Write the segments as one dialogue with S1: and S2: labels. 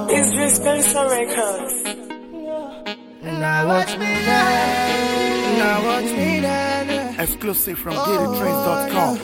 S1: It's just Spencer Records.
S2: Now watch me then. Now watch me then.
S3: Exclusive from GetItTrends.com.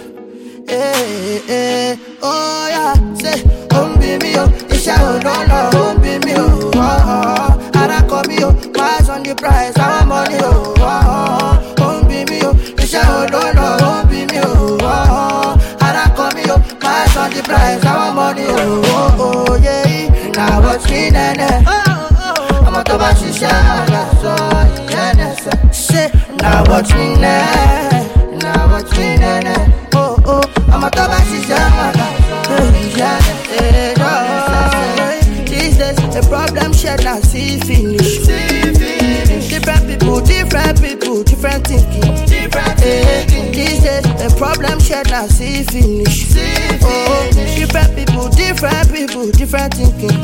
S2: Oh yeah, say, be me, oh, it's your no, be me, oh, and I come you, pass on the price, our money, oh, be me, oh, it's your no, be me, oh, and I come you, pass on the price, our money, oh, yeah, now watch me then, I'm a tobashi shara, so, yeah, say, now watch me then, now watch me then. I'm a tobashi shara. These days, the problem shared now see finish. Different people, different thinking. These days, the problem shared now see finish. Different people, different thinking.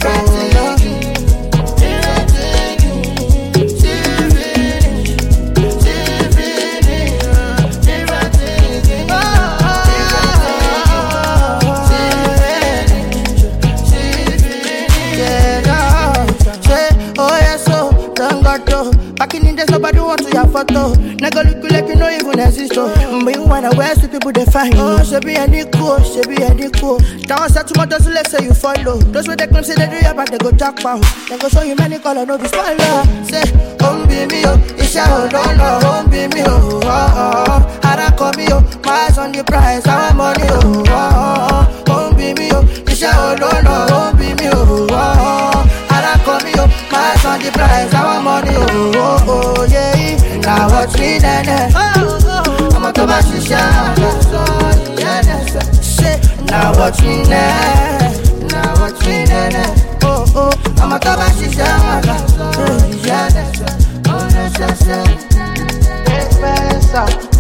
S2: Back in the days, nobody want to your photo. Nigga look you like you don't even exist. But you wanna wear see people they find. Oh, she be any cool. That was that tomorrow doesn't let say you follow. Those with the claim say they do your back, they go talk about. They go show you many color, no be spoiler. Say, be me, oh, it's your no, be me, oh, how I come me, oh, my eyes on the price, our money, oh, be me, oh, it's your no, be me, oh, how I come me, oh, my eyes on the price, our money, oh, yeah. Now watch me then, I'm a tobashi shara, say, now watch me then, I'm a tobashi shara, yeah,